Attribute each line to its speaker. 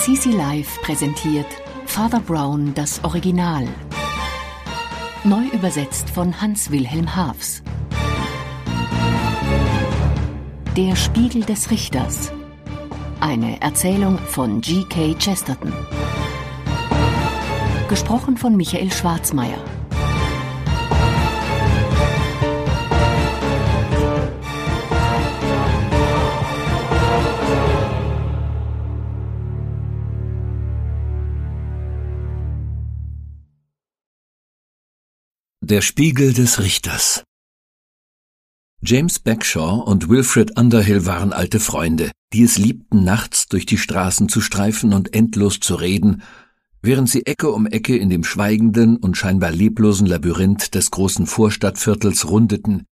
Speaker 1: CC Live präsentiert Father Brown das Original. Neu übersetzt von Hans-Wilhelm Haafs. Der Spiegel des Richters. Eine Erzählung von G.K. Chesterton. Gesprochen von Michael Schwarzmeier.
Speaker 2: Der Spiegel des Richters. James Bagshaw und Wilfred Underhill waren alte Freunde, die es liebten, nachts durch die Straßen zu streifen und endlos zu reden, während sie Ecke um Ecke in dem schweigenden und scheinbar leblosen Labyrinth des großen Vorstadtviertels rundeten,